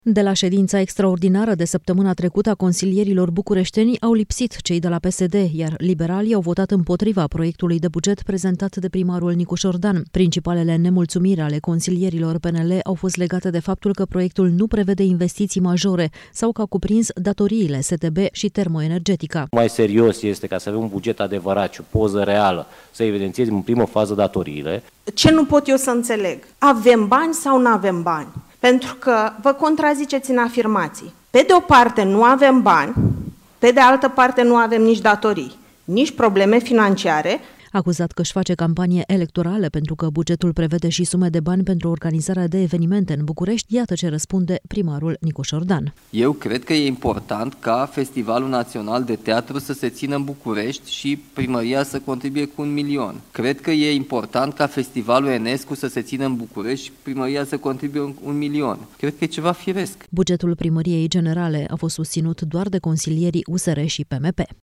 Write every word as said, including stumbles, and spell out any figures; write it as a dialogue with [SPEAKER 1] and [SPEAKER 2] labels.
[SPEAKER 1] De la ședința extraordinară de săptămâna trecută a consilierilor bucureșteni au lipsit cei de la P S D, iar liberalii au votat împotriva proiectului de buget prezentat de primarul Nicu Șordan. Principalele nemulțumiri ale consilierilor P N L au fost legate de faptul că proiectul nu prevede investiții majore sau că a cuprins datoriile S T B și termoenergetica.
[SPEAKER 2] Mai serios este ca să avem un buget adevărat și o poză reală, să evidențiezi în primă fază datoriile.
[SPEAKER 3] Ce nu pot eu să înțeleg? Avem bani sau nu avem bani? Pentru că vă contraziceți în afirmații. Pe de o parte nu avem bani, pe de altă parte nu avem nici datorii, nici probleme financiare.
[SPEAKER 1] Acuzat că își face campanie electorală pentru că bugetul prevede și sume de bani pentru organizarea de evenimente în București, iată ce răspunde primarul Nicu Șordan.
[SPEAKER 4] Eu cred că e important ca Festivalul Național de Teatru să se țină în București și primăria să contribuie cu un milion. Cred că e important ca Festivalul Enescu să se țină în București și primăria să contribuie cu un milion. Cred că e ceva firesc.
[SPEAKER 1] Bugetul primăriei generale a fost susținut doar de consilierii U S R și P M P.